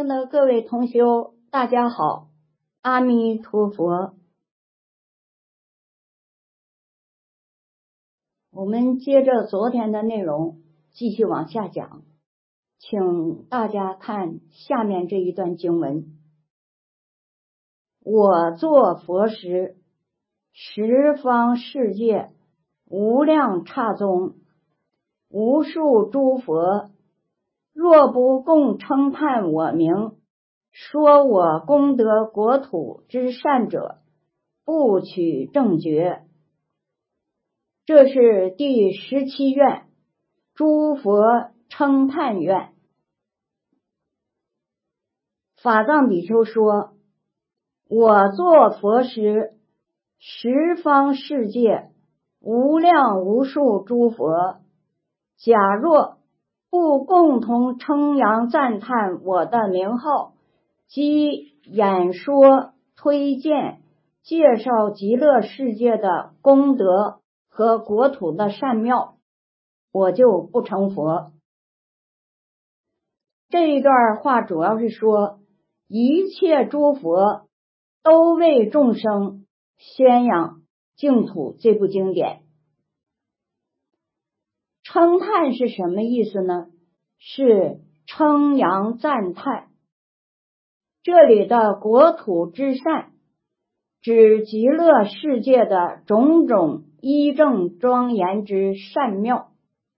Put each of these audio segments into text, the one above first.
听的各位同修，大家好，阿弥陀佛。我们接着昨天的内容继续往下讲，请大家看下面这一段经文：我作佛时，十方世界无量刹宗，无数诸佛，若不共称叹我名，说我功德国土之善者，不取正觉。这是第17愿，诸佛称叹愿。法藏比丘说，我作佛时，十方世界无量无数诸佛，假若不共同称扬赞叹我的名号，即演说推荐介绍极乐世界的功德和国土的善妙，我就不成佛。这一段话主要是说，一切诸佛都为众生宣扬净土这部经典。称叹是什么意思呢？是称扬赞叹。这里的国土之善，指极乐世界的种种依正庄严之善妙。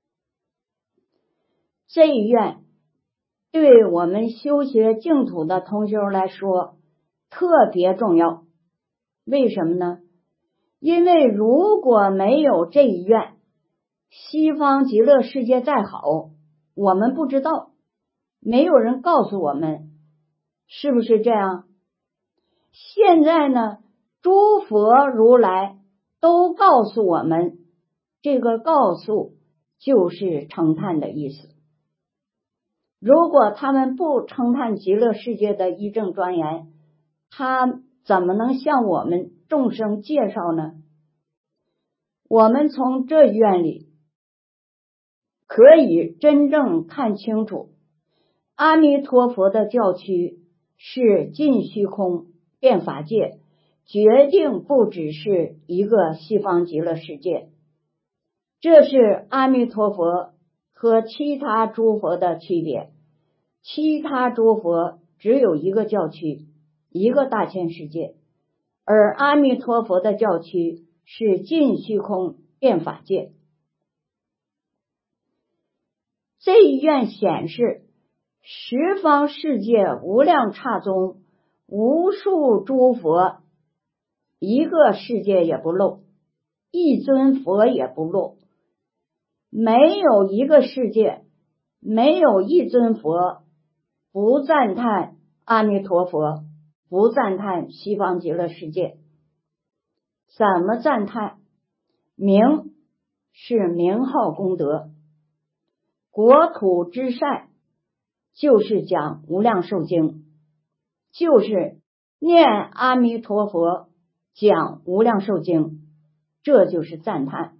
这一愿对我们修学净土的同修来说特别重要。为什么呢？因为如果没有这一愿，西方极乐世界再好，我们不知道，没有人告诉我们，是不是这样？现在呢，诸佛如来都告诉我们，这个告诉就是称叹的意思。如果他们不称叹极乐世界的依正庄严，他怎么能向我们众生介绍呢？我们从这愿里可以真正看清楚，阿弥陀佛的教区是尽虚空遍法界，决定不只是一个西方极乐世界。这是阿弥陀佛和其他诸佛的区别。其他诸佛只有一个教区，一个大千世界，而阿弥陀佛的教区是尽虚空遍法界。这一愿显示，十方世界无量刹宗，无数诸佛，一个世界也不漏，一尊佛也不漏，没有一个世界，没有一尊佛不赞叹阿弥陀佛，不赞叹西方极乐世界。怎么赞叹？名是名号功德，国土之善就是讲无量寿经，就是念阿弥陀佛讲无量寿经，这就是赞叹。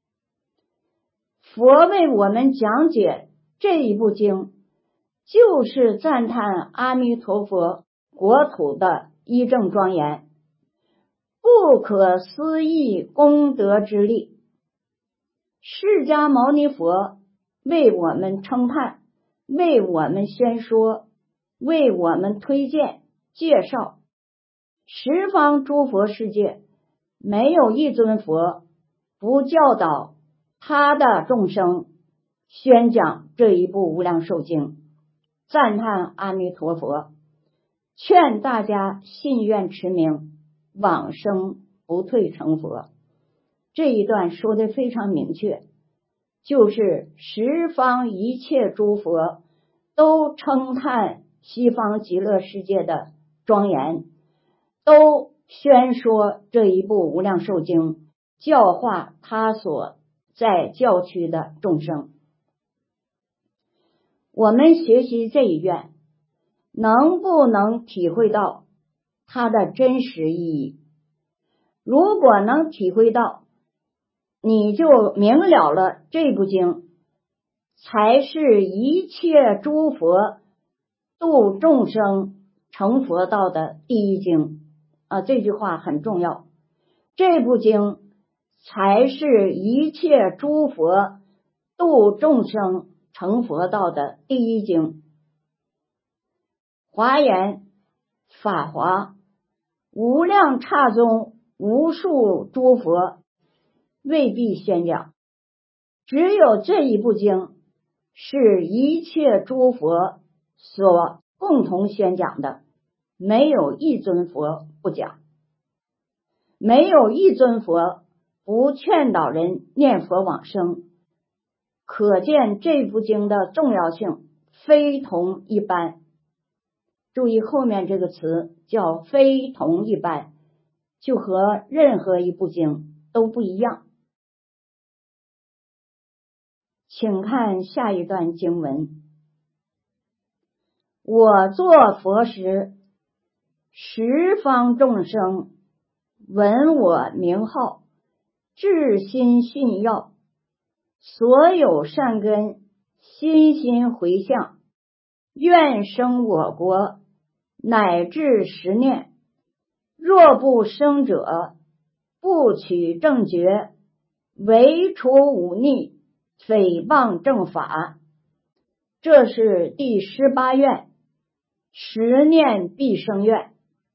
佛为我们讲解这一部经，就是赞叹阿弥陀佛国土的依正庄严，不可思议功德之力。释迦牟尼佛为我们称叹，为我们宣说，为我们推荐介绍，十方诸佛世界没有一尊佛不教导他的众生宣讲这一部无量寿经，赞叹阿弥陀佛，劝大家信愿持名，往生不退成佛。这一段说的非常明确，就是十方一切诸佛都称叹西方极乐世界的庄严，都宣说这一部无量寿经，教化他所在教区的众生。我们学习这一愿，能不能体会到它的真实意义？如果能体会到，你就明了了这部经才是一切诸佛度众生成佛道的第一经这句话很重要。这部经才是一切诸佛度众生成佛道的第一经。华严、法华、无量刹中无数诸佛未必宣讲，只有这一部经是一切诸佛所共同宣讲的，没有一尊佛不讲，没有一尊佛不劝导人念佛往生，可见这部经的重要性非同一般。注意后面这个词叫非同一般，就和任何一部经都不一样。请看下一段经文：我作佛时，十方众生闻我名号，至心信要，所有善根心心回向，愿生我国，乃至十念。若不生者，不取正觉，唯除忤逆，诽谤正法。这是第18愿，十念必生愿。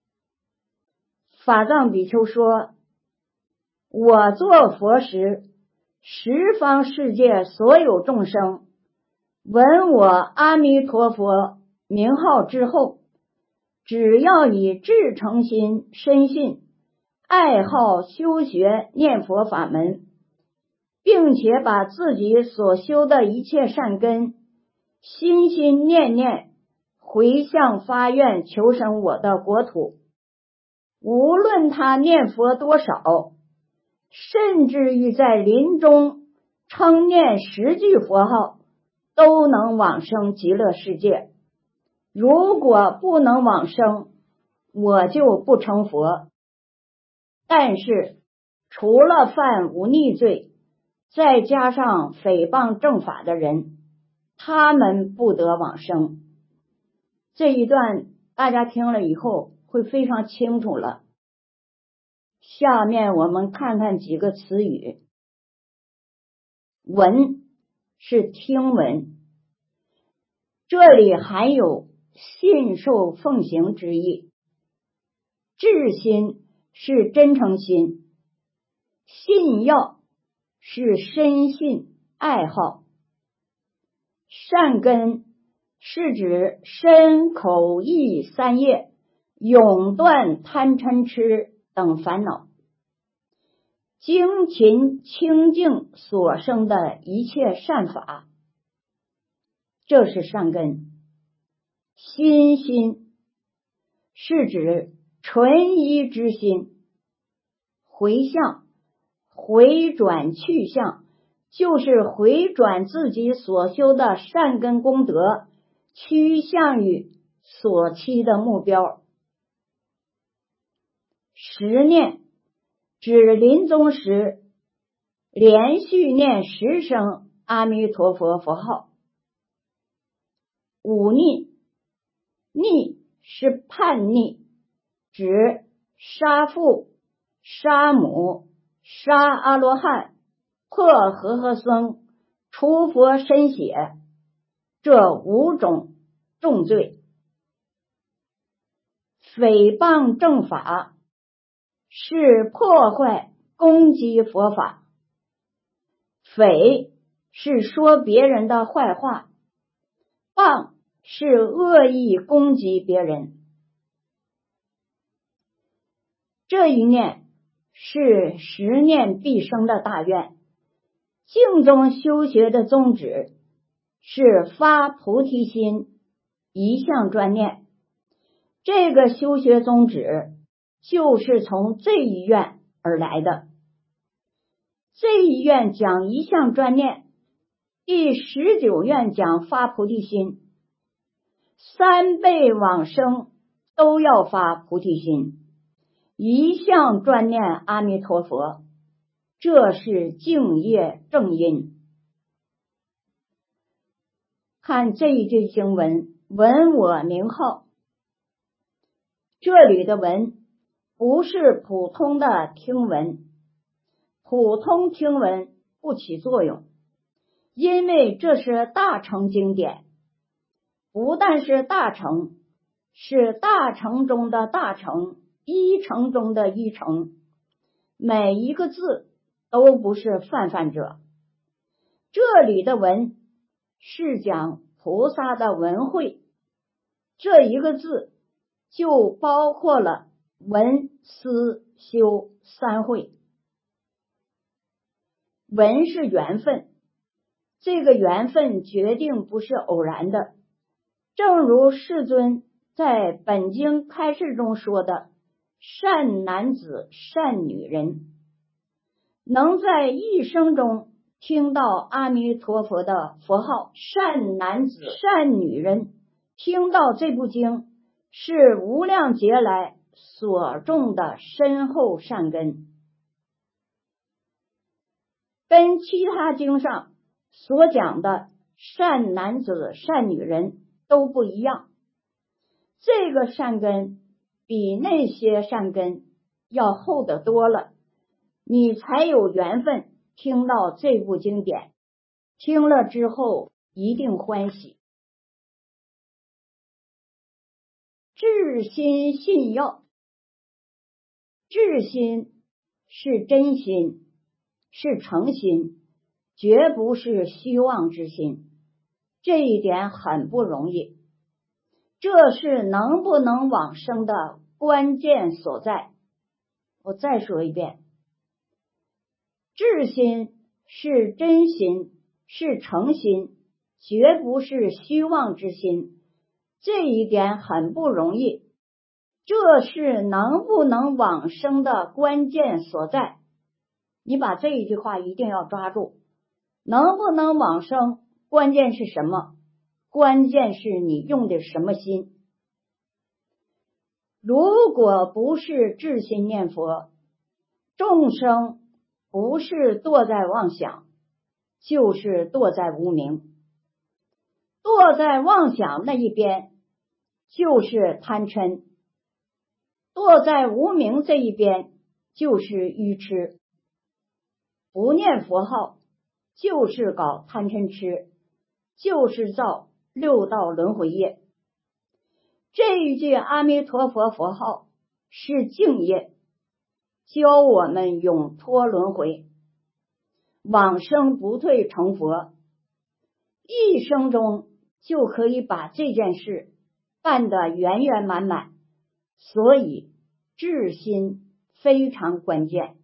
法藏比丘说，我作佛时，十方世界所有众生闻我阿弥陀佛名号之后，只要以至诚心深信，爱好修学念佛法门，并且把自己所修的一切善根心心念念回向发愿求生我的国土，无论他念佛多少，甚至于在临终称念10句佛号，都能往生极乐世界。如果不能往生，我就不成佛。但是除了犯忤逆罪，再加上诽谤正法的人，他们不得往生。这一段大家听了以后会非常清楚了。下面我们看看几个词语。闻是听闻，这里含有信受奉行之意。至心是真诚心，信要是深信爱好。善根是指身口意三业永断贪嗔痴等烦恼，精勤清净所生的一切善法，这是善根。心心是指纯一之心，回向回转去向，就是回转自己所修的善根功德，趋向于所期的目标。十念指临终时连续念10声阿弥陀佛佛号。忤逆，逆是叛逆，指杀父、杀母、杀阿罗汉、破和合僧、除佛身血，这5种重罪。诽谤正法是破坏攻击佛法，诽是说别人的坏话，谤是恶意攻击别人。这一念是10念必生的大愿。净宗修学的宗旨是发菩提心，一向专念。这个修学宗旨就是从这一愿而来的。这一愿讲一向专念，第19愿讲发菩提心，3辈往生都要发菩提心，一向专念阿弥陀佛，这是净业正因。看这一句经文， 闻我名号。这里的闻不是普通的听闻，普通听闻不起作用，因为这是大乘经典，不但是大乘，是大乘中的大乘，一乘中的一乘，每一个字都不是泛泛者。这里的闻是讲菩萨的闻慧，这一个字就包括了闻思修三慧。闻是缘分，这个缘分决定不是偶然的，正如世尊在本经开示中说的，善男子善女人，能在一生中听到阿弥陀佛的佛号，善男子善女人，听到这部经是无量劫来所种的深厚善根，跟其他经上所讲的善男子善女人都不一样。这个善根比那些善根要厚得多了，你才有缘分听到这部经典，听了之后一定欢喜。至心信要，至心是真心，是诚心，绝不是虚妄之心，这一点很不容易，这是能不能往生的关键所在。我再说一遍，至心是真心，是诚心，绝不是虚妄之心，这一点很不容易，这是能不能往生的关键所在。你把这一句话一定要抓住，能不能往生，关键是什么？关键是你用的什么心。如果不是至心念佛，众生不是堕在妄想，就是堕在无明。堕在妄想那一边就是贪嗔，堕在无明这一边就是愚痴。不念佛号就是搞贪嗔痴，就是造六道轮回业。这一句阿弥陀佛佛号是净业，教我们永脱轮回，往生不退成佛，一生中就可以把这件事办得圆圆满满，所以至心非常关键。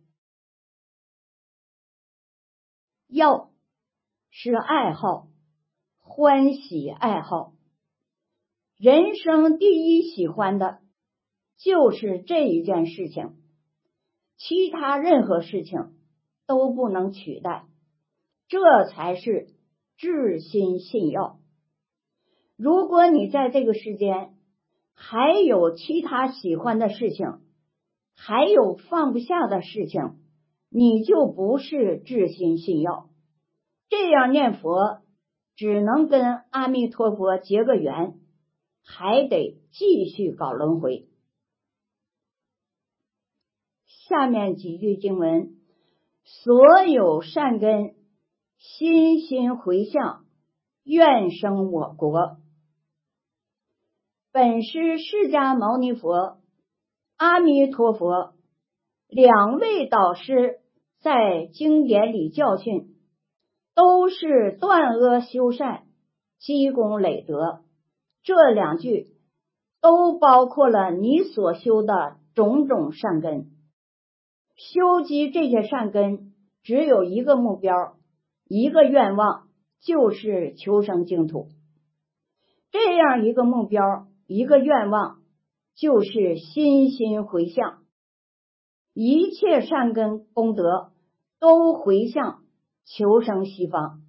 要是爱好，欢喜爱好，人生第一喜欢的就是这一件事情，其他任何事情都不能取代，这才是至心信要。如果你在这个世间还有其他喜欢的事情，还有放不下的事情，你就不是至心信要。这样念佛只能跟阿弥陀佛结个缘，还得继续搞轮回。下面几句经文，所有善根心心回向，愿生我国。本师释迦牟尼佛、阿弥陀佛两位导师在经典里教训，都是断恶修善，积功累德。这两句都包括了你所修的种种善根。修积这些善根只有一个目标，一个愿望，就是求生净土。这样一个目标，一个愿望，就是心心回向，一切善根功德都回向求生西方。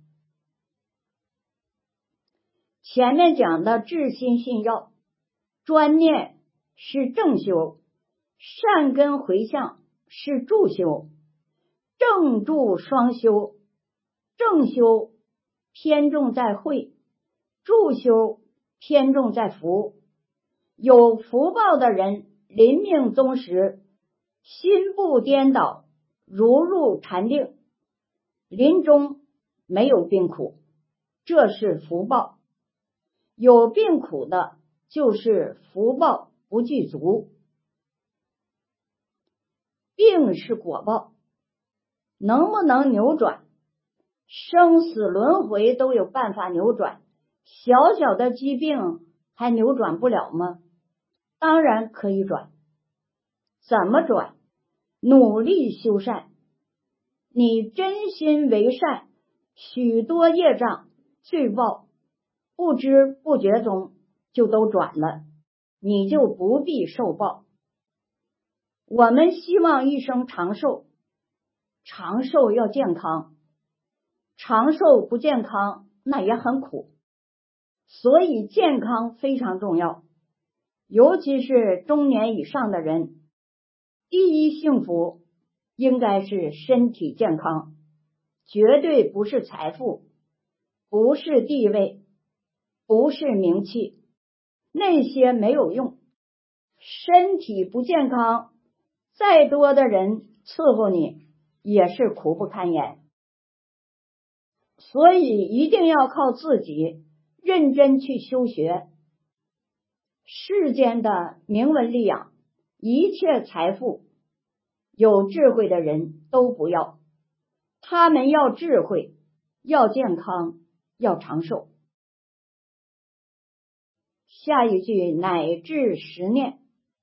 前面讲的至心信要，专念是正修，善根回向是助修，正助双修。正修偏重在慧，助修偏重在福。有福报的人临命终时，心不颠倒，如入禅定，临终没有病苦，这是福报。有病苦的就是福报不具足。病是果报，能不能扭转？生死轮回都有办法扭转，小小的疾病还扭转不了吗？当然可以转。怎么转？努力修善。你真心为善，许多业障罪报不知不觉中就都转了，你就不必受报。我们希望一生长寿，长寿要健康，长寿不健康那也很苦，所以健康非常重要。尤其是中年以上的人，第一幸福应该是身体健康，绝对不是财富，不是地位，不是名气，那些没有用。身体不健康，再多的人伺候你也是苦不堪言。所以一定要靠自己认真去修学。世间的名闻利养，一切财富，有智慧的人都不要，他们要智慧，要健康，要长寿。下一句，乃至十念。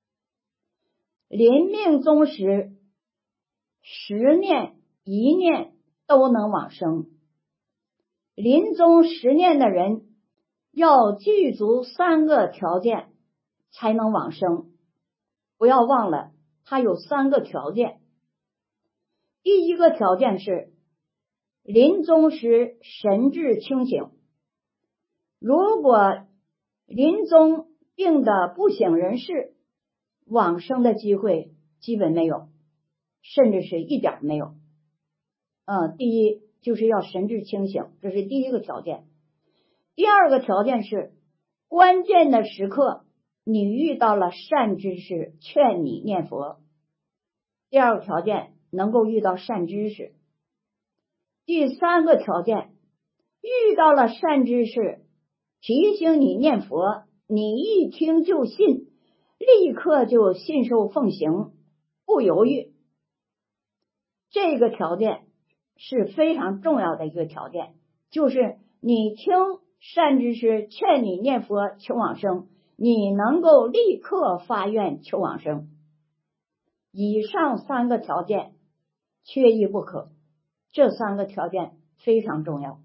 临命终时，10念1念都能往生。临终10念的人要具足3个条件才能往生，不要忘了它有3个条件。第一个条件是临终时神志清醒，如果临终病得不省人事，往生的机会基本没有，甚至是一点没有。第一就是要神志清醒，这是第一个条件。第二个条件是关键的时刻你遇到了善知识劝你念佛，第二个条件能够遇到善知识。第三个条件，遇到了善知识提醒你念佛，你一听就信，立刻就信受奉行，不犹豫。这个条件是非常重要的一个条件，就是你听善知识劝你念佛求往生，你能够立刻发愿求往生。以上3个条件缺一不可，这3个条件非常重要。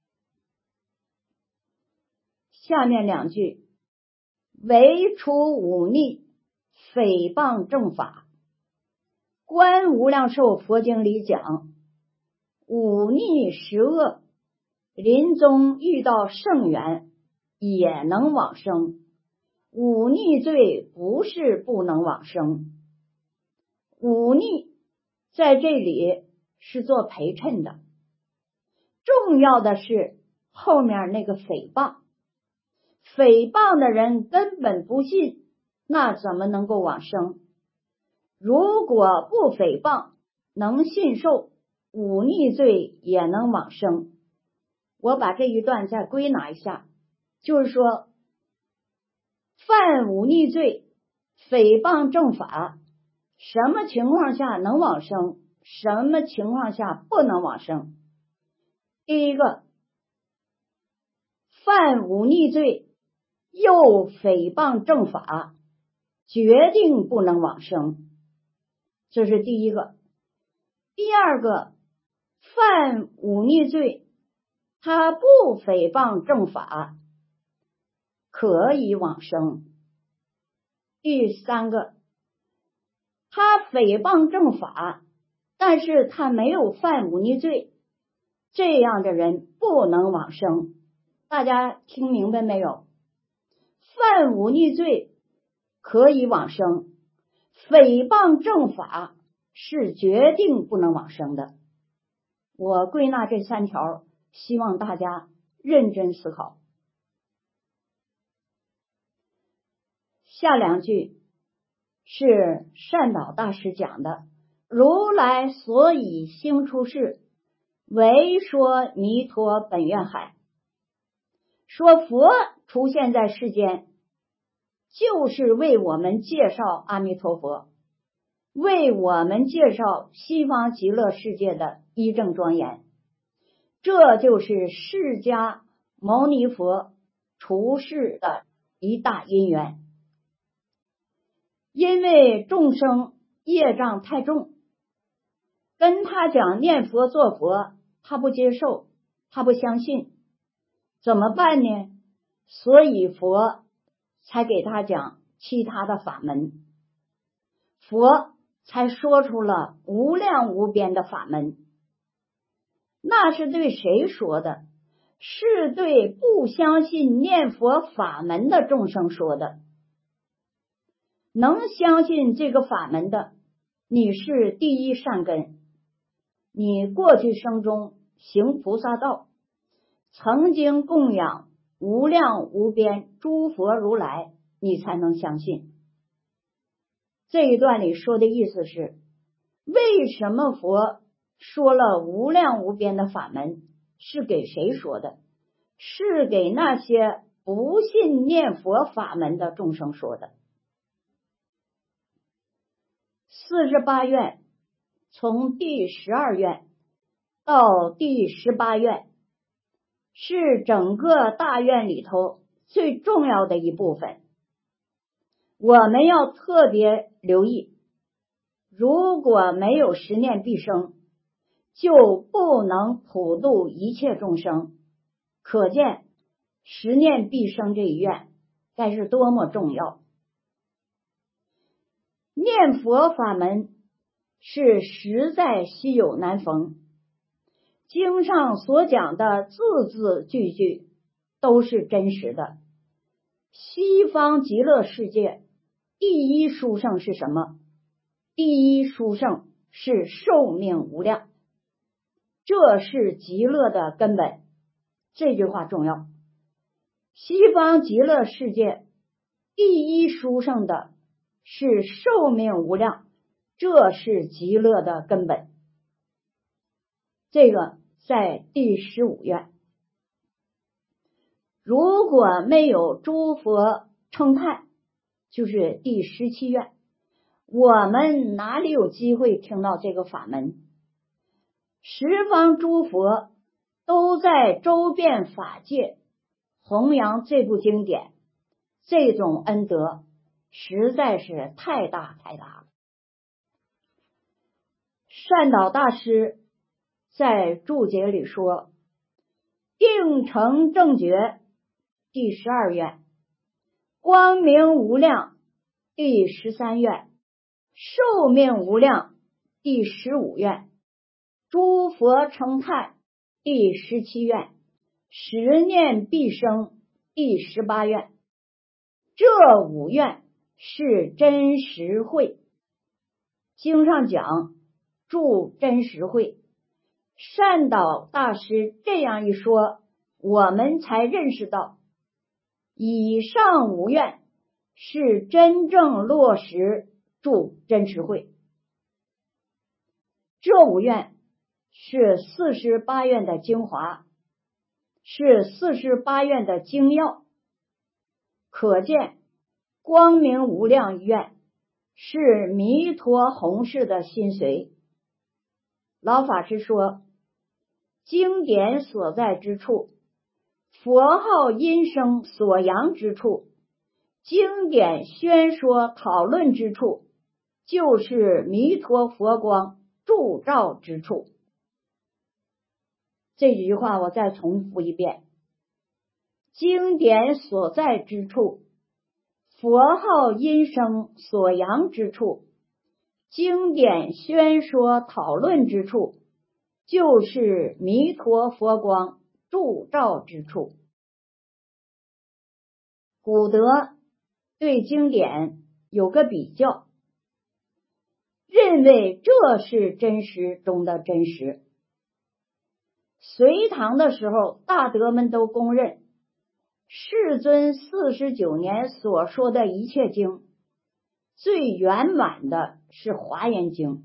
下面2句，唯除忤逆，诽谤正法。观无量寿佛经里讲，忤逆十恶，临终遇到圣缘也能往生。忤逆罪不是不能往生，忤逆在这里是做陪衬的，重要的是后面那个诽谤。诽谤的人根本不信，那怎么能够往生？如果不诽谤，能信受，忤逆罪也能往生。我把这一段再归纳一下，就是说犯忤逆罪，诽谤正法，什么情况下能往生，什么情况下不能往生。第一个，犯忤逆罪又诽谤正法，决定不能往生，这是第一个。第二个，犯忤逆罪，他不诽谤正法，可以往生。第三个，他诽谤正法，但是他没有犯忤逆罪，这样的人不能往生。大家听明白没有？犯忤逆罪可以往生，诽谤正法是决定不能往生的。我归纳这3条，希望大家认真思考。 下两句是善导大师讲的，如来所以兴出世，为说弥陀本愿海。说佛出现在世间，就是为我们介绍阿弥陀佛，为我们介绍西方极乐世界的一正庄严。这就是释迦牟尼佛出世的一大因缘。因为众生业障太重，跟他讲念佛做佛，他不接受，他不相信，怎么办呢？所以佛才给他讲其他的法门，佛才说出了无量无边的法门。那是对谁说的？是对不相信念佛法门的众生说的。能相信这个法门的，你是第一善根，你过去生中行菩萨道，曾经供养无量无边诸佛如来，你才能相信。这一段里说的意思是，为什么佛说了无量无边的法门，是给谁说的？是给那些不信念佛法门的众生说的。48愿，从第12愿到第18愿，是整个大愿里头最重要的一部分。我们要特别留意，如果没有十念必生，就不能普度一切众生。可见十念必生这一愿该是多么重要。念佛法门是实在稀有难逢，经上所讲的字字句句都是真实的。西方极乐世界第一殊胜是什么？第一殊胜是寿命无量，这是极乐的根本。这句话重要。西方极乐世界第一殊胜的是寿命无量，这是极乐的根本。这个在第15愿。如果没有诸佛称叹，就是第17愿，我们哪里有机会听到这个法门？十方诸佛都在周遍法界弘扬这部经典，这种恩德实在是太大太大了。善导大师在注解里说，定成正觉第12愿，光明无量第13愿，寿命无量第15愿，诸佛称叹第17愿，十念必生第18愿。这5愿是真实慧。经上讲住真实慧，善导大师这样一说，我们才认识到以上5愿是真正落实住真实慧。这5愿是48愿的精华，是48愿的精要。可见光明无量愿是弥陀弘誓的心髓。老法师说，经典所在之处，佛号音声所扬之处，经典宣说讨论之处，就是弥陀佛光铸照之处。这几句话我再重复一遍，经典所在之处，佛号音声所扬之处，经典宣说讨论之处，就是弥陀佛光铸照之处。古德对经典有个比较，认为这是真实中的真实。隋唐的时候，大德们都公认世尊49年所说的一切经，最圆满的是华严经，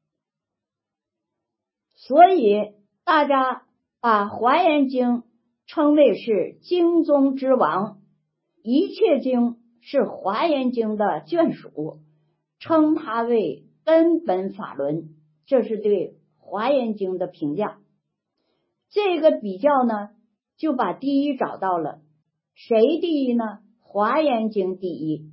所以大家把华严经称为是经中之王，一切经是华严经的眷属，称它为根本法轮，这是对华严经的评价。这个比较呢，就把第一找到了。谁第一呢？华严经第一。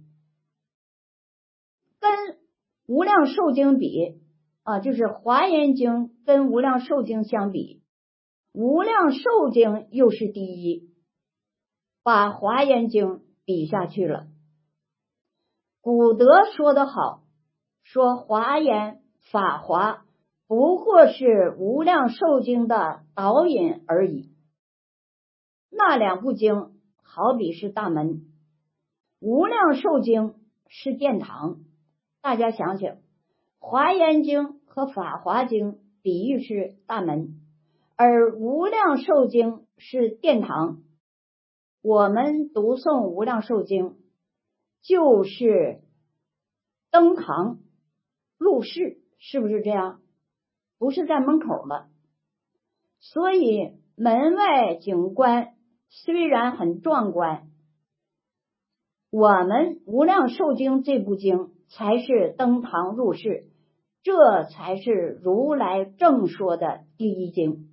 跟无量寿经比就是华严经跟无量寿经相比，无量寿经又是第一，把华严经比下去了。古德说得好，说华严法华不过是无量寿经的导引而已。那两部经好比是大门，无量寿经是殿堂。大家想想，华严经和法华经比喻是大门，而无量寿经是殿堂。我们读诵无量寿经就是登堂入室，是不是这样？不是在门口了。所以门外景观虽然很壮观，我们无量寿经这部经才是登堂入室，这才是如来正说的第一经。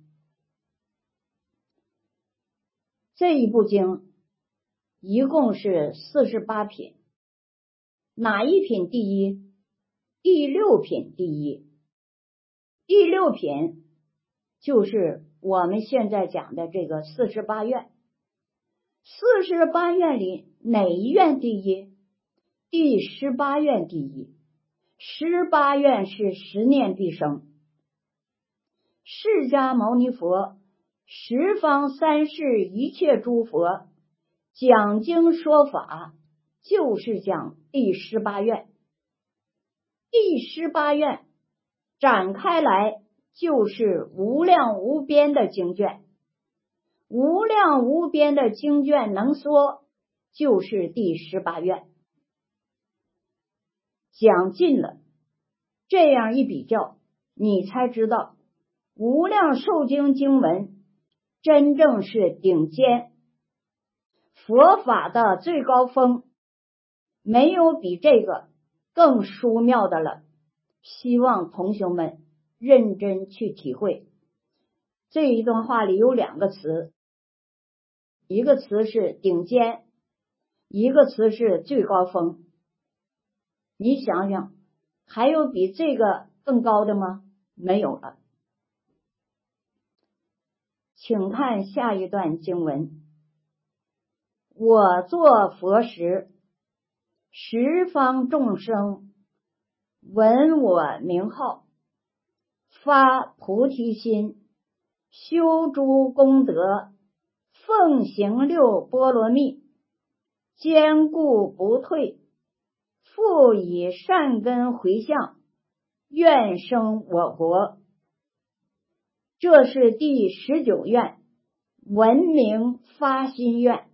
这一部经一共是48品，哪一品第一？第6品第一。第6品就是我们现在讲的这个48愿。48愿里哪一愿第一？第18愿第一。18愿是十念必生。释迦牟尼佛十方三世一切诸佛讲经说法，就是讲第18愿。第18愿展开来就是无量无边的经卷，无量无边的经卷能说，就是第18愿。讲尽了，这样一比较，你才知道无量寿经经文真正是顶尖，佛法的最高峰，没有比这个更殊妙的了。希望同学们认真去体会。这一段话里有2个词，一个词是顶尖，一个词是最高峰。你想想，还有比这个更高的吗？没有了。请看下一段经文。我作佛时，十方众生闻我名号，发菩提心，修诸功德，奉行6波罗蜜，坚固不退，复以善根回向，愿生我国。这是第19愿，闻名发心愿。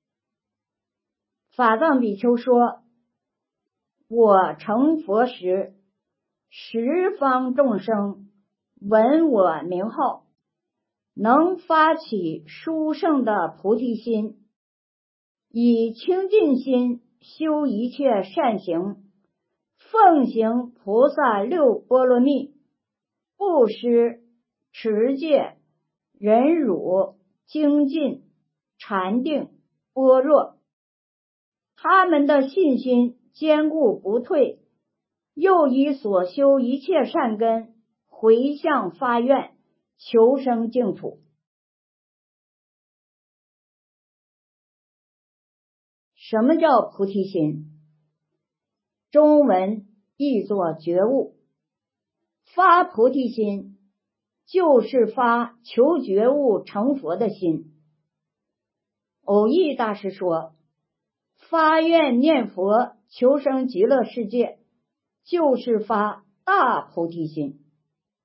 法藏比丘说，我成佛时，十方众生闻我名号，能发起殊胜的菩提心，以清净心修一切善行，奉行菩萨6波罗蜜，布施、持戒、忍辱、精进、禅定、般若。他们的信心坚固不退，又以所修一切善根回向发愿，求生净土。什么叫菩提心？中文译作觉悟。发菩提心就是发求觉悟成佛的心。偶益大师说，发愿念佛求生极乐世界，就是发大菩提心。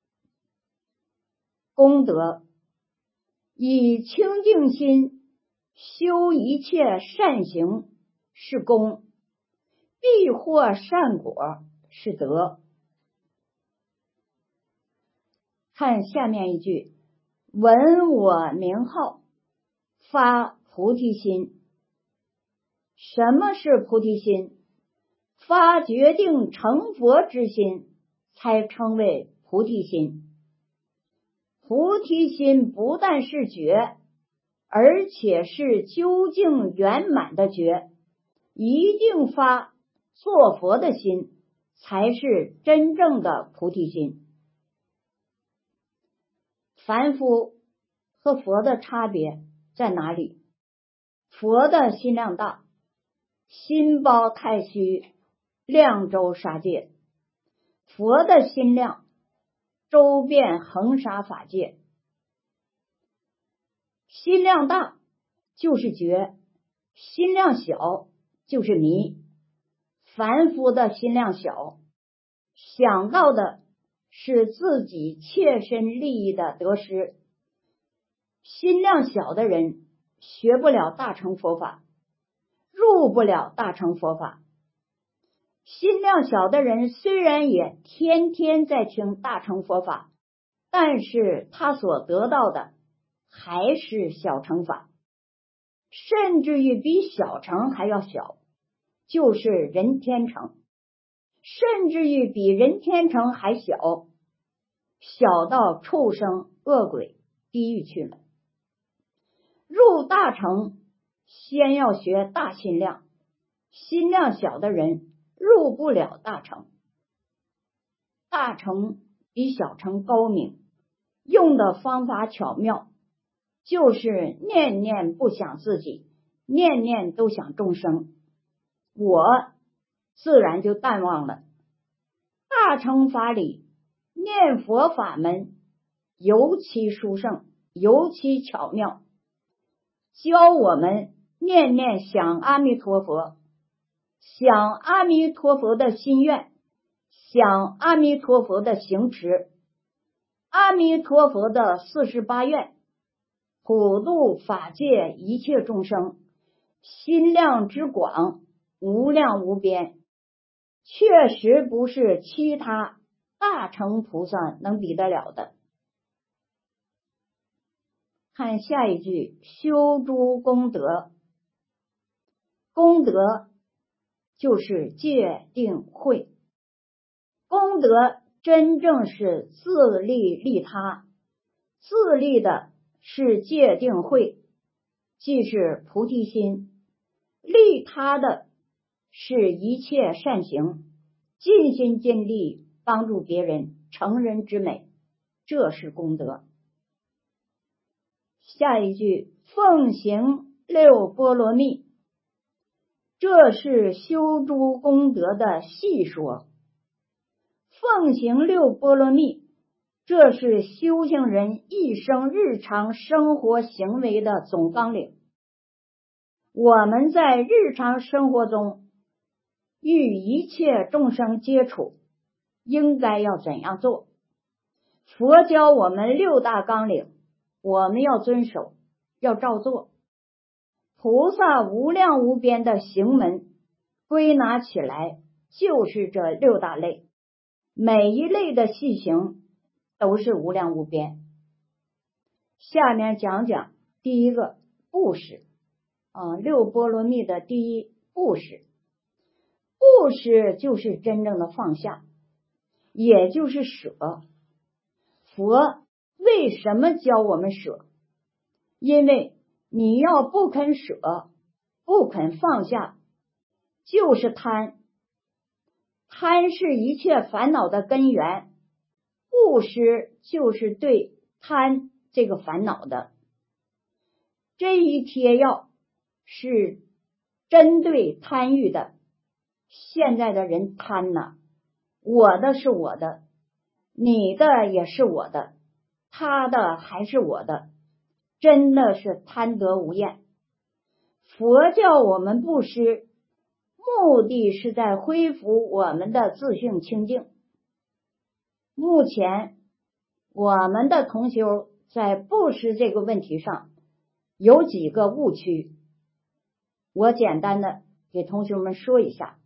功德，以清净心修一切善行是功，必获善果是德。看下面一句，闻我名号，发菩提心。什么是菩提心？发决定成佛之心，才称为菩提心。菩提心不但是觉，而且是究竟圆满的觉，一定发做佛的心，才是真正的菩提心。凡夫和佛的差别在哪里？佛的心量大，心包太虚，量周杀界；佛的心量周遍恒沙法界。心量大就是觉，心量小就是迷。凡夫的心量小，想到的是自己切身利益的得失。心量小的人学不了大乘佛法，入不了大乘佛法。心量小的人虽然也天天在听大乘佛法，但是他所得到的还是小乘法，甚至于比小乘还要小，就是人天乘，甚至于比人天乘还小，小到畜生、恶鬼、地狱去了。入大乘先要学大心量，心量小的人入不了大乘。大乘比小乘高明，用的方法巧妙，就是念念不想自己，念念都想众生，我自然就淡忘了。大乘法理念佛法门尤其殊胜，尤其巧妙，教我们念念想阿弥陀佛，想阿弥陀佛的心愿，想阿弥陀佛的行持，阿弥陀佛的48愿，普度法界一切众生，心量之广，无量无边，确实不是其他大乘菩萨能比得了的。看下一句，修诸功德。功德就是戒定慧，功德真正是自利利他，自利的是戒定慧，即是菩提心；利他的是一切善行，尽心尽力帮助别人成人之美，这是功德。下一句，奉行六波罗蜜，这是修诸功德的细说。奉行六波罗蜜，这是修行人一生日常生活行为的总纲领。我们在日常生活中与一切众生接触，应该要怎样做？佛教我们6大纲领，我们要遵守，要照做。菩萨无量无边的行门归纳起来就是这6大类，每一类的细行都是无量无边。下面讲讲第一个布施，6波罗蜜的第一布施。布施就是真正的放下，也就是舍。佛为什么教我们舍？因为你要不肯舍，不肯放下，就是贪。贪是一切烦恼的根源，布施就是对贪这个烦恼的。这一贴药是针对贪欲的。现在的人贪呢，我的是我的，你的也是我的，他的还是我的，真的是贪得无厌。佛教我们布施，目的是在恢复我们的自性清净。目前我们的同修在布施这个问题上有几个误区，我简单的给同学们说一下。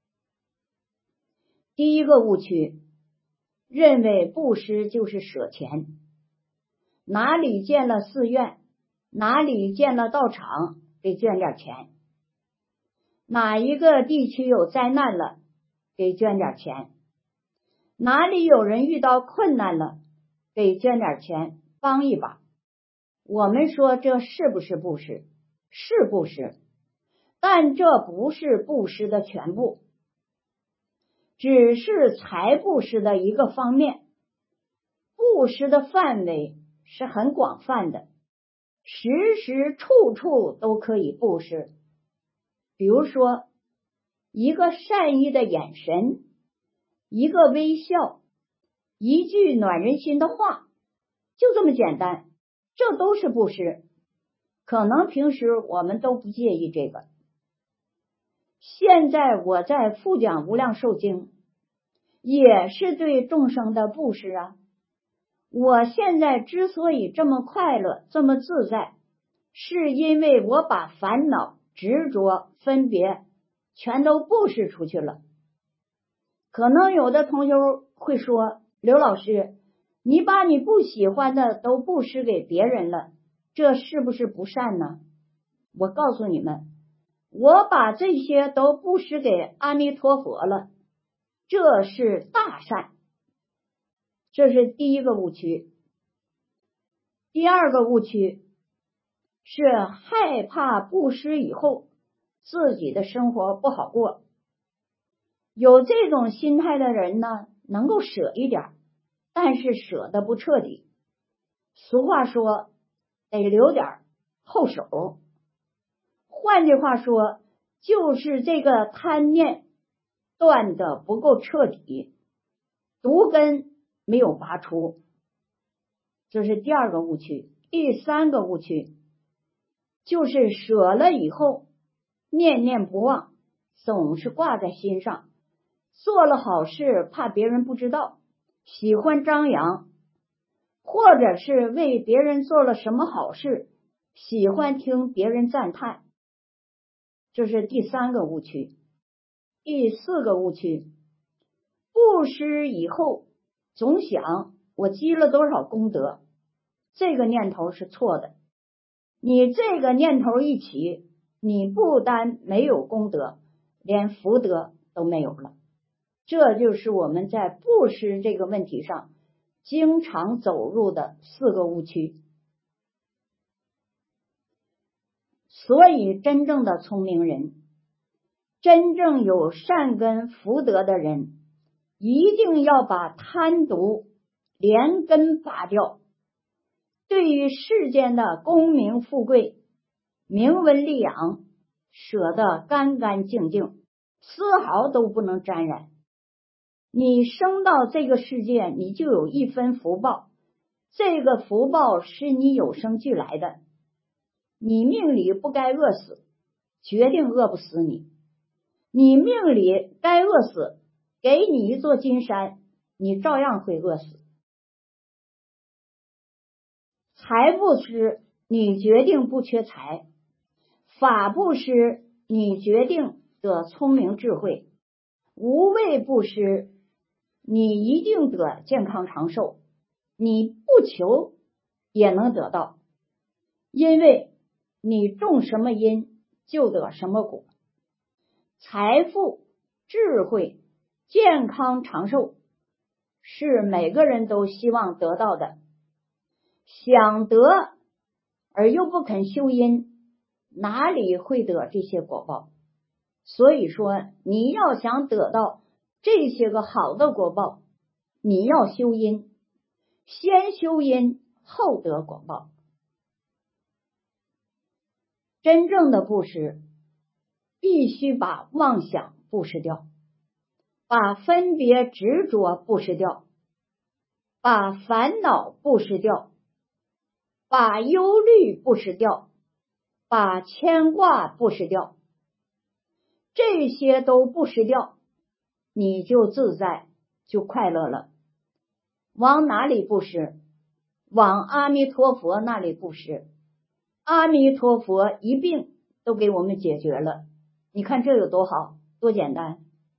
第一个误区，认为布施就是舍钱，哪里建了寺院，哪里建了道场，给捐点钱；哪一个地区有灾难了，给捐点钱；哪里有人遇到困难了，给捐点钱帮一把。我们说这是不是布施？是布施，但这不是布施的全部，只是财布施的一个方面。布施的范围是很广泛的，时时处处都可以布施。比如说一个善意的眼神，一个微笑，一句暖人心的话，就这么简单，这都是布施。可能平时我们都不介意这个。现在我在复讲无量寿经，也是对众生的布施啊。我现在之所以这么快乐，这么自在，是因为我把烦恼、执着、分别全都布施出去了。可能有的同学会说，刘老师，你把你不喜欢的都布施给别人了，这是不是不善呢？我告诉你们，我把这些都布施给阿弥陀佛了，这是大善。这是第一个误区。第二个误区是害怕布施以后自己的生活不好过。有这种心态的人呢，能够舍一点，但是舍得不彻底。俗话说，得留点后手。换句话说，就是这个贪念断得不够彻底，毒根没有拔出，这是第二个误区。第三个误区就是舍了以后念念不忘，总是挂在心上，做了好事怕别人不知道，喜欢张扬，或者是为别人做了什么好事，喜欢听别人赞叹，这是第三个误区。第四个误区，布施以后总想我积了多少功德，这个念头是错的。你这个念头一起，你不单没有功德，连福德都没有了。这就是我们在布施这个问题上经常走入的四个误区。所以真正的聪明人，真正有善根福德的人，一定要把贪毒连根拔掉。对于世间的功名富贵、名闻利养，舍得干干净净，丝毫都不能沾染。你生到这个世界，你就有一分福报，这个福报是你有生俱来的。你命里不该饿死，决定饿不死你；你命里该饿死，给你一座金山，你照样会饿死。财布施，你决定不缺财；法布施，你决定得聪明智慧；无畏布施，你一定得健康长寿。你不求也能得到，因为你种什么因就得什么果。财富、智慧、健康长寿是每个人都希望得到的，想得而又不肯修因，哪里会得这些果报？所以说，你要想得到这些个好的果报，你要修因，先修因后得果报。真正的布施必须把妄想布施掉，把分别执着布施掉，把烦恼布施掉，把忧虑布施掉，把牵挂布施掉，这些都布施掉，你就自在，就快乐了。往哪里布施？往阿弥陀佛那里布施。 阿弥陀佛一并都给我们解决了。你看这有多好，多简单。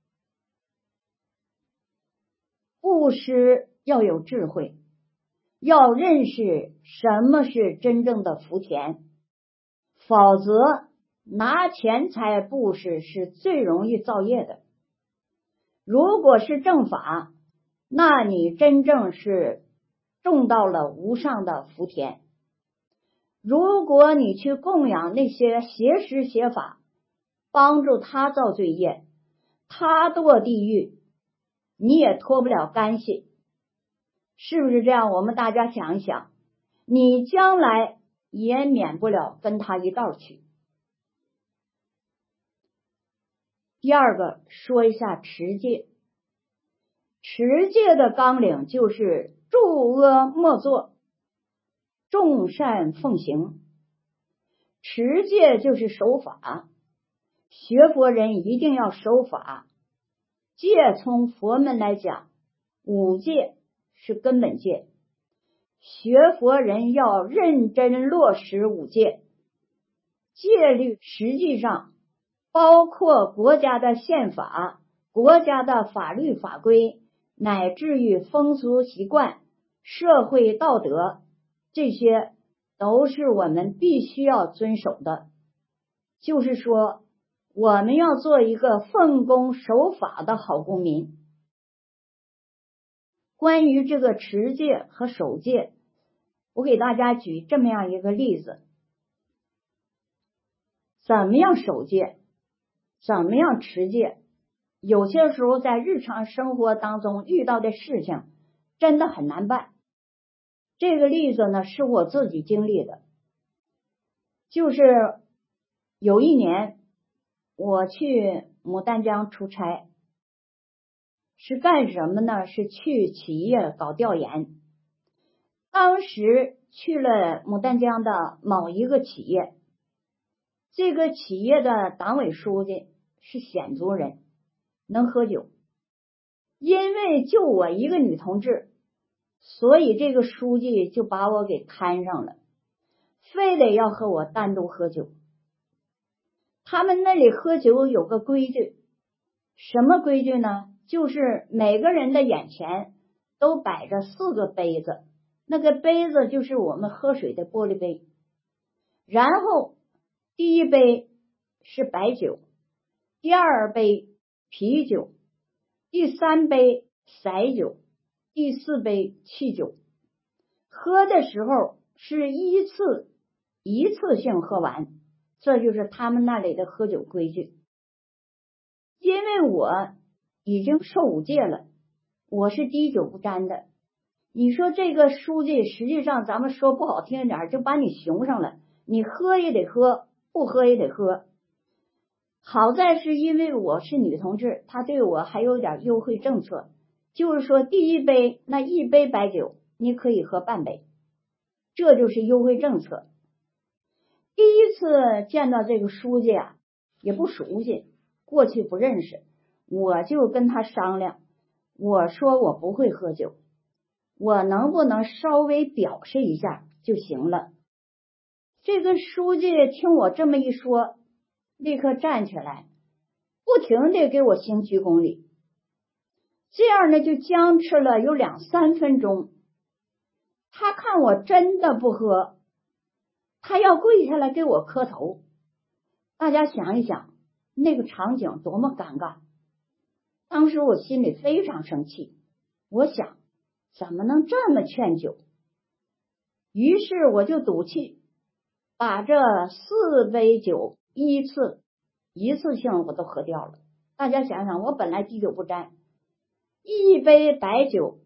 布施要有智慧，要认识什么是真正的福田，否则拿钱财布施是最容易造业的。如果是正法，那你真正是种到了无上的福田。如果你去供养那些邪师邪法，帮助他造罪业，他堕地狱，你也脱不了干系。是不是这样？我们大家想一想，你将来也免不了跟他一道去。第二个，说一下持戒。持戒的纲领就是诸恶莫作，众善奉行。持戒就是守法，学佛人一定要守法。戒从佛门来讲，五戒是根本戒，学佛人要认真落实五戒。戒律实际上包括国家的宪法、国家的法律法规，乃至于风俗习惯、社会道德，这些都是我们必须要遵守的。就是说，我们要做一个奉公守法的好公民。关于这个持戒和守戒，我给大家举这么样一个例子。怎么样守戒？怎么样持戒？有些时候在日常生活当中遇到的事情真的很难办。这个例子呢，是我自己经历的。就是有一年我去牡丹江出差，是干什么呢？是去企业搞调研。当时去了牡丹江的某一个企业，这个企业的党委书记是鲜族人，能喝酒。因为就我一个女同志，所以这个书记就把我给摊上了，非得要和我单独喝酒。他们那里喝酒有个规矩，什么规矩呢？就是每个人的眼前都摆着4个杯子，那个杯子就是我们喝水的玻璃杯。然后第一杯是白酒，第二杯啤酒，第3杯色酒，第4杯汽酒。喝的时候是一次性喝完，这就是他们那里的喝酒规矩。因为我已经受5戒了，我是滴酒不沾的。你说这个书记，实际上咱们说不好听一点，就把你熊上了，你喝也得喝，不喝也得喝。好在是因为我是女同志，他对我还有点优惠政策，就是说第一杯那1杯白酒你可以喝半杯，这就是优惠政策。第一次见到这个书记啊，也不熟悉，过去不认识，我就跟他商量，我说我不会喝酒，我能不能稍微表示一下就行了。这个书记听我这么一说，立刻站起来，不停地给我行鞠躬礼。这样呢，就僵持了有2-3分钟。他看我真的不喝，他要跪下来给我磕头。大家想一想，那个场景多么尴尬。当时我心里非常生气，我想怎么能这么劝酒？于是我就赌气，把这4杯酒一次性我都喝掉了。大家想想，我本来滴酒不沾，1杯白酒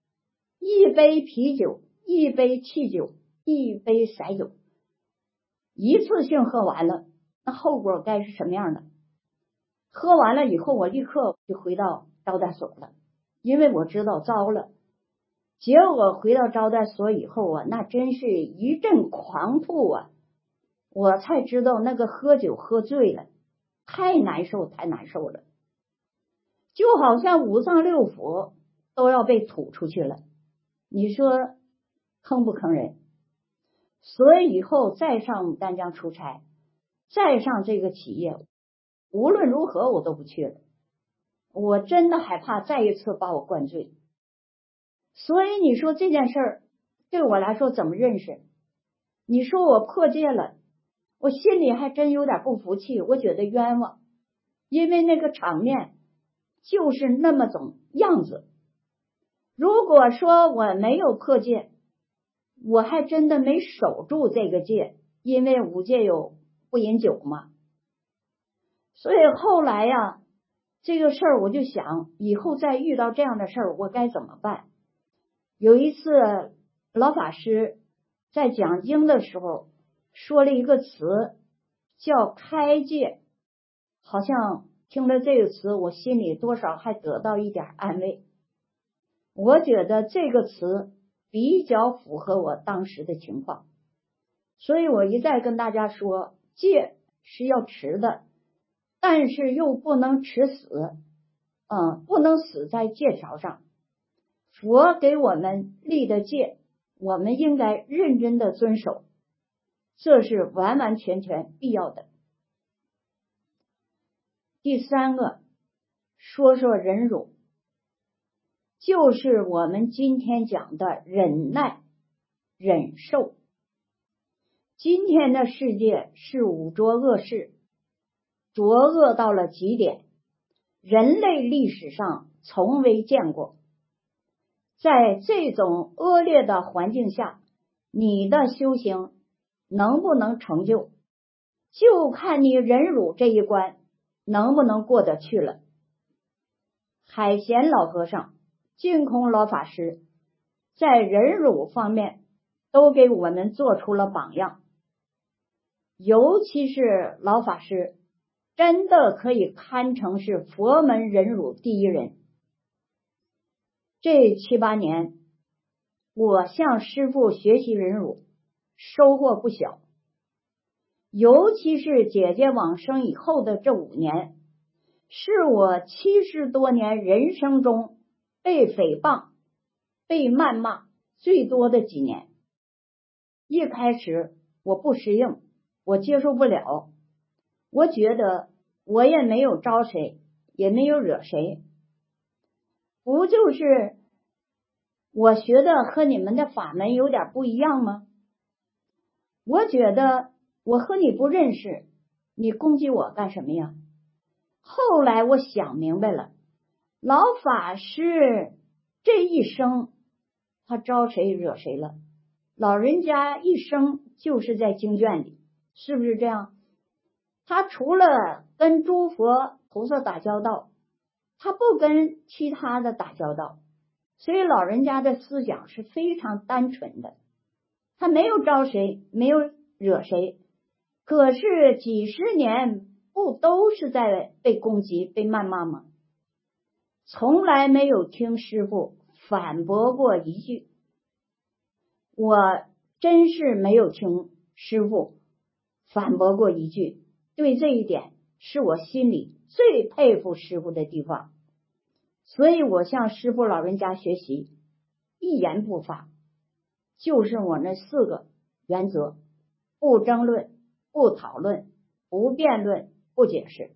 ，1杯啤酒，1杯汽酒，1杯色酒，一次性喝完了，那后果该是什么样的？喝完了以后，我立刻就回到招待所了，因为我知道糟了。结果回到招待所以后啊，那真是一阵狂吐啊！我才知道那个喝酒喝醉了，太难受了，就好像5脏6腑都要被吐出去了。你说坑不坑人？ 所以以后再上丹江出差，再上这个企业，无论如何我都不去了。我真的害怕再一次把我灌醉。所以你说这件事儿对我来说怎么认识？你说我破戒了，我心里还真有点不服气，我觉得冤枉，因为那个场面就是那么种样子。如果说我没有破戒，我还真的没守住这个戒，因为五戒有不饮酒嘛。所以后来呀，这个事儿我就想，以后再遇到这样的事儿，我该怎么办？有一次老法师在讲经的时候说了一个词叫开戒，好像听了这个词，我心里多少还得到一点安慰。我觉得这个词比较符合我当时的情况，所以我一再跟大家说，戒是要持的，但是又不能持死，不能死在戒条上。佛给我们立的戒，我们应该认真的遵守，这是完完全全必要的。第三个，说说忍辱，就是我们今天讲的忍耐、忍受。今天的世界是五浊恶世，浊恶到了极点，人类历史上从未见过。在这种恶劣的环境下，你的修行能不能成就，就看你忍辱这一关能不能过得去了。海贤老和尚、净空老法师在忍辱方面都给我们做出了榜样，尤其是老法师真的可以堪称是佛门忍辱第一人。这7、8年，我向师父学习忍辱，收获不小。尤其是姐姐往生以后的这5年，是我70多年人生中被诽谤、被谩骂最多的几年。一开始我不适应，我接受不了，我觉得我也没有招谁，也没有惹谁，不就是我学的和你们的法门有点不一样吗？我觉得我和你不认识，你攻击我干什么呀？后来我想明白了，老法师这一生他招谁惹谁了？老人家一生就是在经卷里，是不是这样？他除了跟诸佛菩萨打交道，他不跟其他的打交道，所以老人家的思想是非常单纯的，他没有招谁，没有惹谁，可是几十年不都是在被攻击、被谩骂吗？从来没有听师父反驳过一句，我真是没有听师父反驳过一句，对这一点是我心里最佩服师父的地方。所以我向师父老人家学习，一言不发，就是我那4个原则：不争论、不讨论、不辩论、不解释。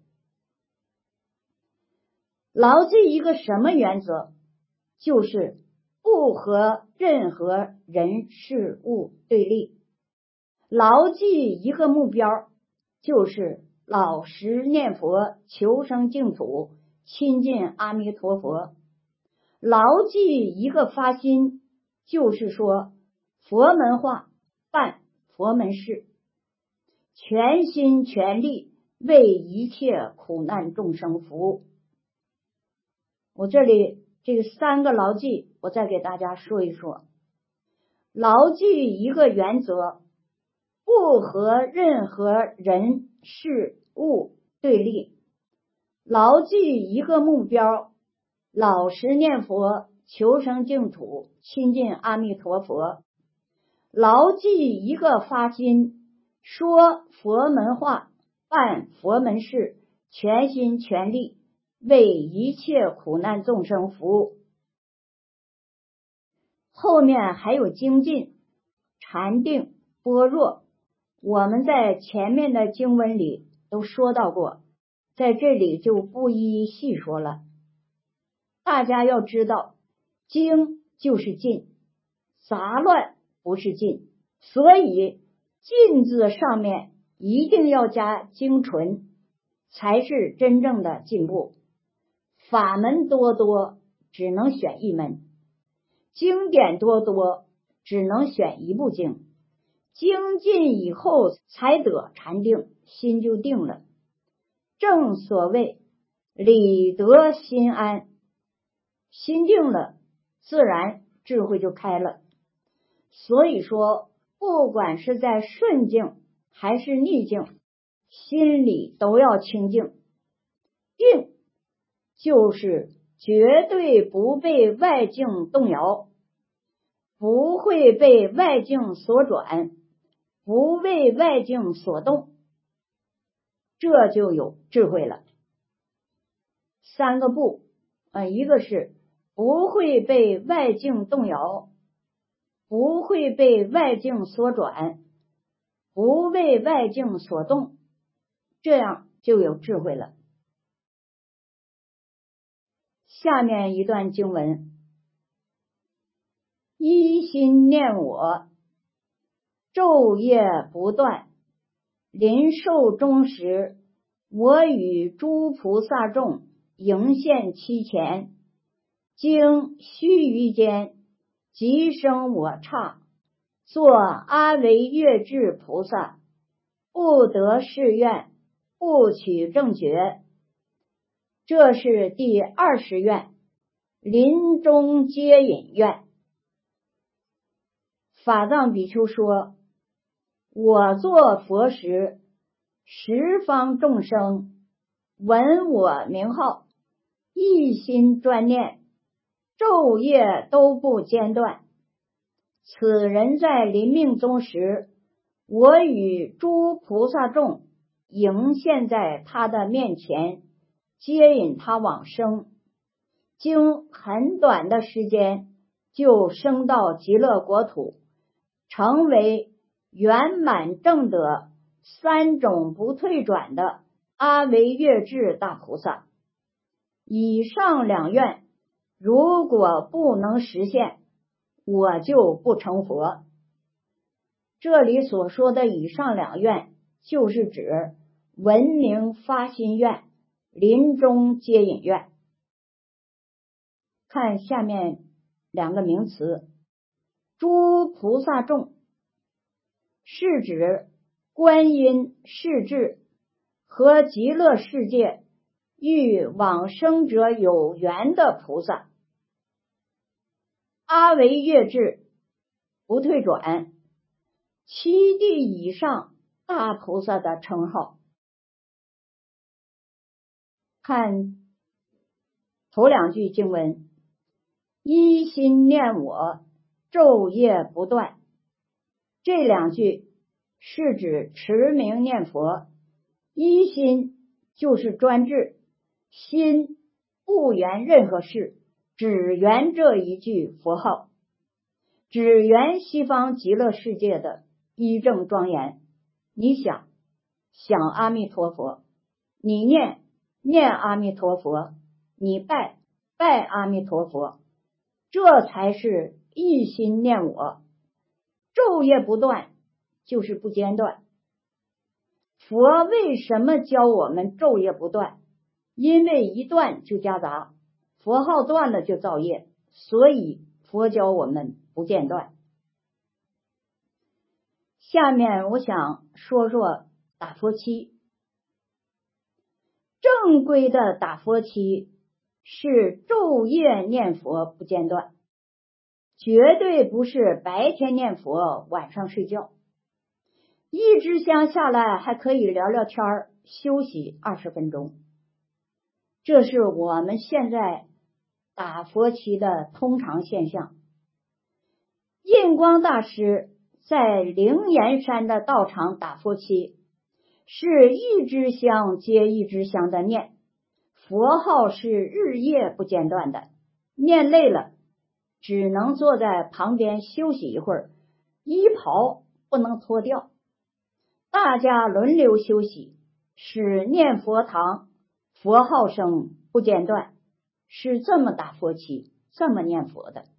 牢记一个什么原则？就是不和任何人事物对立。牢记一个目标，就是老实念佛，求生净土，亲近阿弥陀佛。牢记一个发心，就是说佛门话，办佛门事，全心全力为一切苦难众生服务。我这里这3个牢记，我再给大家说一说。牢记一个原则，不和任何人事物对立。牢记一个目标，老实念佛，求生净土，亲近阿弥陀佛。牢记一个发心，说佛门话，办佛门事，全心全力为一切苦难众生服务。后面还有精进、禅定、 般若，我们在前面的经文里都说到过，在这里就不一一细说了。大家要知道，精就是尽，杂乱不是尽，所以尽字上面一定要加精纯，才是真正的进步。法门多多，只能选一门；经典多多，只能选一部经。精进以后才得禅定，心就定了。正所谓理得心安，心定了，自然智慧就开了。所以说，不管是在顺境还是逆境，心里都要清净。定就是绝对不被外境动摇，不会被外境所转，不为外境所动，这就有智慧了。三个不，一个是不会被外境动摇，不会被外境所转，不为外境所动，这样就有智慧了。下面一段经文：一心念我，昼夜不断，临寿终时，我与诸菩萨众迎现其前，经须臾间，即生我刹，作阿惟越致菩萨，不得誓愿，不取正觉。这是第20愿，临终接引愿。法藏比丘说，我作佛时，十方众生闻我名号，一心专念，昼夜都不间断。此人在临命终时，我与诸菩萨众迎现在他的面前，接引他往生，经很短的时间就升到极乐国土，成为圆满正得3种不退转的阿惟越致大菩萨。以上2愿如果不能实现，我就不成佛。这里所说的以上2愿，就是指闻名发心愿、临终接引愿。看下面2个名词，诸菩萨众是指观音、世智和极乐世界与往生者有缘的菩萨。阿惟越致不退转7地以上大菩萨的称号。看头2句经文，一心念我，昼夜不断。这2句是指持名念佛，一心就是专制，心不缘任何事，只缘这一句佛号，只缘西方极乐世界的一正庄严。你想阿弥陀佛，你念阿弥陀佛，你拜阿弥陀佛，这才是一心念我。昼夜不断就是不间断。佛为什么教我们昼夜不断？因为一断就夹杂，佛号断了就造业，所以佛教我们不间断。下面我想说说打佛七。正规的打佛七是昼夜念佛不间断，绝对不是白天念佛晚上睡觉。一支香下来还可以聊聊天儿，休息20分钟。这是我们现在打佛七的通常现象。印光大师在灵岩山的道场打佛七，是一支香接一支香的念，佛号是日夜不间断的，念累了只能坐在旁边休息一会儿，衣袍不能脱掉，大家轮流休息，使念佛堂佛号声不间断，是这么打佛七，这么念佛的。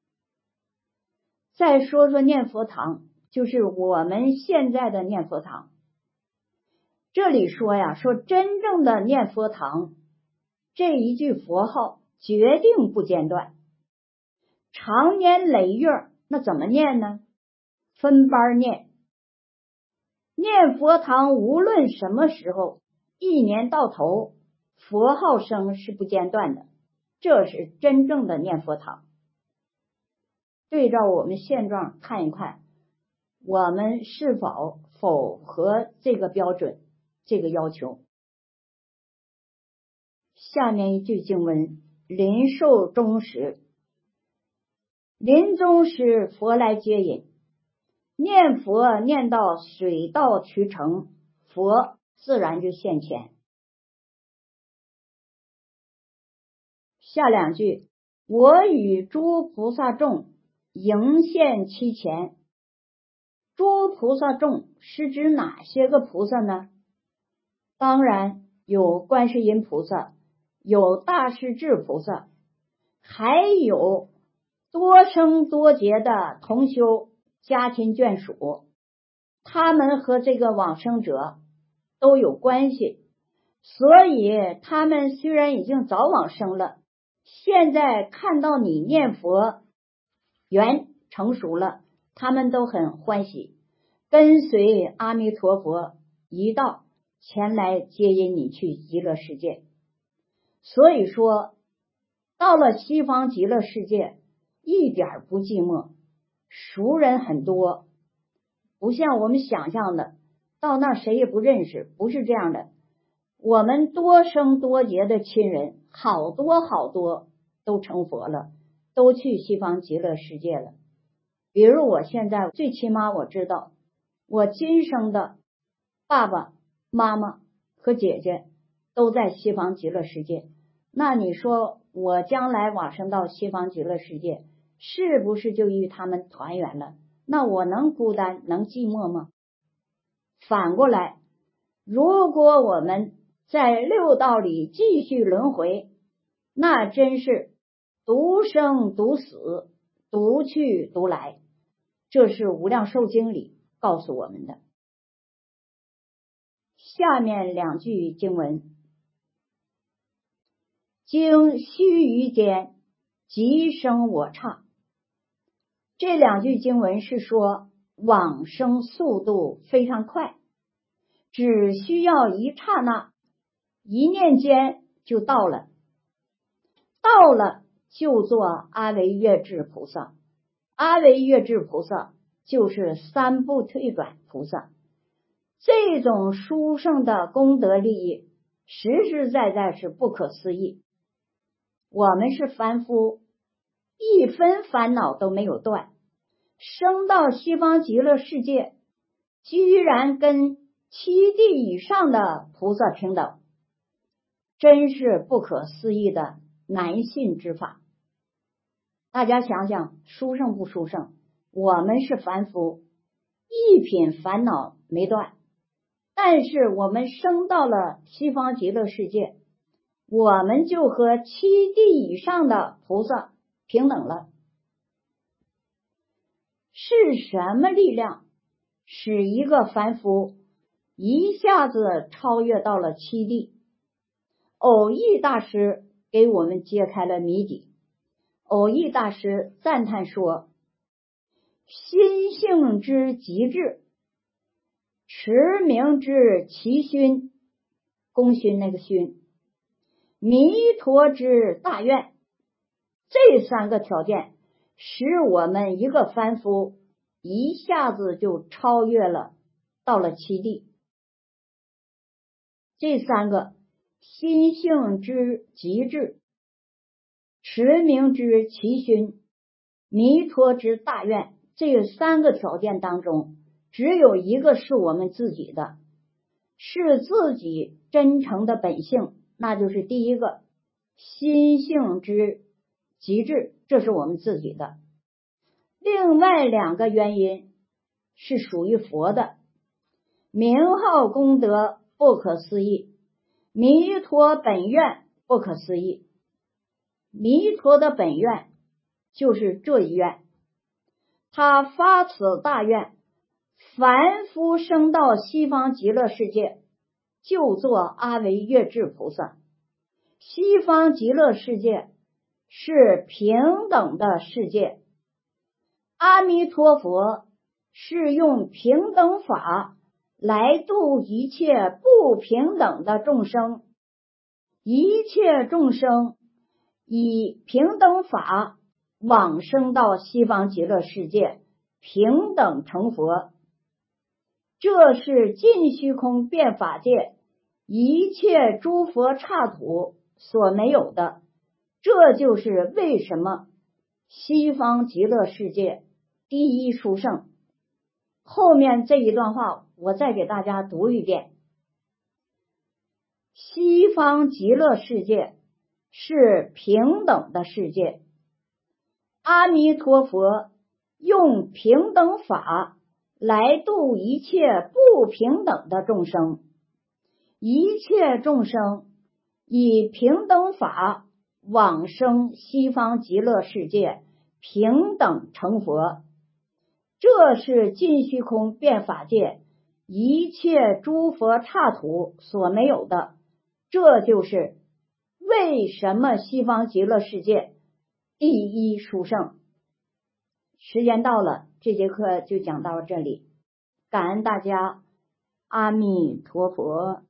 再说说念佛堂，就是我们现在的念佛堂。这里说呀，说真正的念佛堂，这一句佛号决定不间断，长年累月，那怎么念呢？分班念。念佛堂无论什么时候，一年到头，佛号声是不间断的，这是真正的念佛堂。对照我们现状看一看，我们是否符合这个标准，这个要求。下面一句经文：临寿终时，临终时佛来接引，念佛念到水到渠成，佛自然就现前。下两句：我与诸菩萨众迎现其前。诸菩萨众是指哪些个菩萨呢？当然有观世音菩萨，有大势至菩萨，还有多生多劫的同修家亲眷属，他们和这个往生者都有关系，所以他们虽然已经早往生了，现在看到你念佛缘成熟了，他们都很欢喜，跟随阿弥陀佛一道前来接引你去极乐世界。所以说到了西方极乐世界一点不寂寞，熟人很多，不像我们想象的到那谁也不认识，不是这样的。我们多生多劫的亲人好多好多都成佛了，都去西方极乐世界了。比如我现在最起码我知道我今生的爸爸妈妈和姐姐都在西方极乐世界，那你说我将来往生到西方极乐世界，是不是就与他们团圆了？那我能孤单能寂寞吗？反过来，如果我们在六道里继续轮回，那真是独生独死，独去独来，这是无量寿经里告诉我们的。下面两句经文：经须臾间，即生我刹。这两句经文是说往生速度非常快，只需要一刹那，一念间就到了，到了就做阿惟越致菩萨。阿惟越致菩萨就是三不退转菩萨，这种殊胜的功德利益实实在在是不可思议。我们是凡夫，一分烦恼都没有断，升到西方极乐世界，居然跟七地以上的菩萨平等，真是不可思议的难信之法。大家想想，殊胜不殊胜？我们是凡夫，一品烦恼没断，但是我们升到了西方极乐世界，我们就和七地以上的菩萨平等了。是什么力量使一个凡夫一下子超越到了七地？偶益大师给我们揭开了谜底。偶益大师赞叹说：心性之极致，持名之其勋，功勋那个勋，弥陀之大愿，这三个条件使我们一个凡夫一下子就超越了，到了七地。这三个心性之极致，持名之其勋，弥陀之大愿，这三个条件当中，只有一个是我们自己的，是自己真诚的本性，那就是第一个心性之极致，这是我们自己的。另外两个原因是属于佛的，名号功德不可思议，弥陀本愿不可思议。弥陀的本愿就是这一愿，他发此大愿，凡夫生到西方极乐世界，就做阿惟越致菩萨。西方极乐世界是平等的世界，阿弥陀佛是用平等法来度一切不平等的众生，一切众生以平等法往生到西方极乐世界，平等成佛。这是尽虚空遍法界一切诸佛刹土所没有的，这就是为什么西方极乐世界第一殊胜。后面这一段话我再给大家读一遍。西方极乐世界是平等的世界，阿弥陀佛用平等法来度一切不平等的众生，一切众生以平等法往生西方极乐世界，平等成佛。这是尽虚空遍法界一切诸佛刹土所没有的，这就是为什么西方极乐世界第一殊胜。时间到了，这节课就讲到这里，感恩大家，阿弥陀佛。